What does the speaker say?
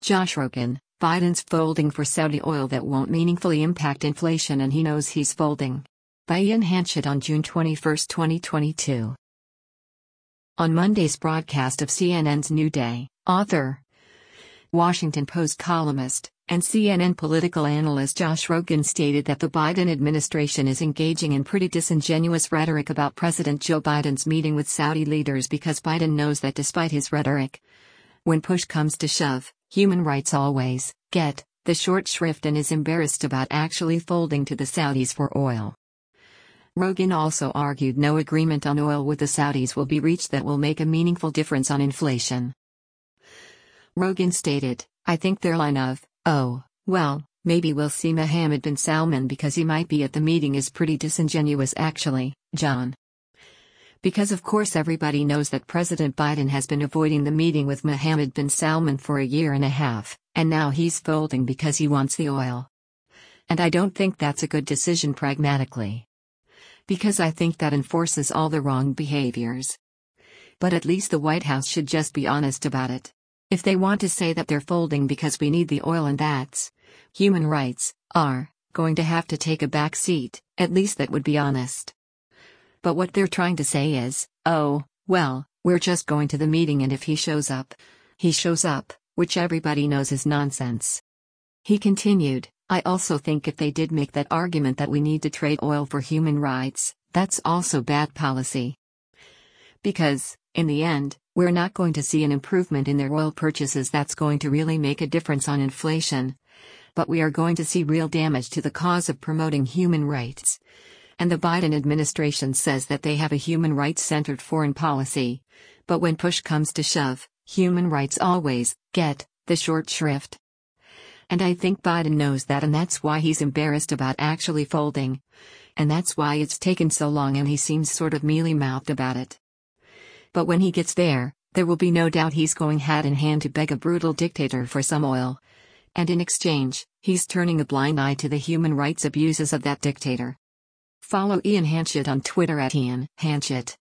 Josh Rogin, Biden's folding for Saudi oil that won't meaningfully impact inflation and he knows he's folding. By Ian Hanchett on June 21, 2022. On Monday's broadcast of CNN's New Day, author, Washington Post columnist, and CNN political analyst Josh Rogin stated that the Biden administration is engaging in pretty disingenuous rhetoric about President Joe Biden's meeting with Saudi leaders because Biden knows that despite his rhetoric, when push comes to shove, human rights always get the short shrift and is embarrassed about actually folding to the Saudis for oil. Rogin also argued no agreement on oil with the Saudis will be reached that will make a meaningful difference on inflation. Rogin stated, "I think their line of, oh, well, maybe we'll see Mohammed bin Salman because he might be at the meeting is pretty disingenuous actually, John. Because of course everybody knows that President Biden has been avoiding the meeting with Mohammed bin Salman for a year and a half, and now he's folding because he wants the oil. And I don't think that's a good decision pragmatically. Because I think that enforces all the wrong behaviors. But at least the White House should just be honest about it. If they want to say that they're folding because we need the oil and that's human rights are going to have to take a back seat, at least that would be honest. But what they're trying to say is, oh, well, we're just going to the meeting and if he shows up, which everybody knows is nonsense." He continued, "I also think if they did make that argument that we need to trade oil for human rights, that's also bad policy. Because, in the end, we're not going to see an improvement in their oil purchases that's going to really make a difference on inflation. But we are going to see real damage to the cause of promoting human rights. And the Biden administration says that they have a human rights-centered foreign policy. But when push comes to shove, human rights always get the short shrift. And I think Biden knows that and that's why he's embarrassed about actually folding. And that's why it's taken so long and he seems sort of mealy-mouthed about it. But when he gets there will be no doubt he's going hat in hand to beg a brutal dictator for some oil. And in exchange, he's turning a blind eye to the human rights abuses of that dictator." Follow Ian Hanchett on Twitter @IanHanchett.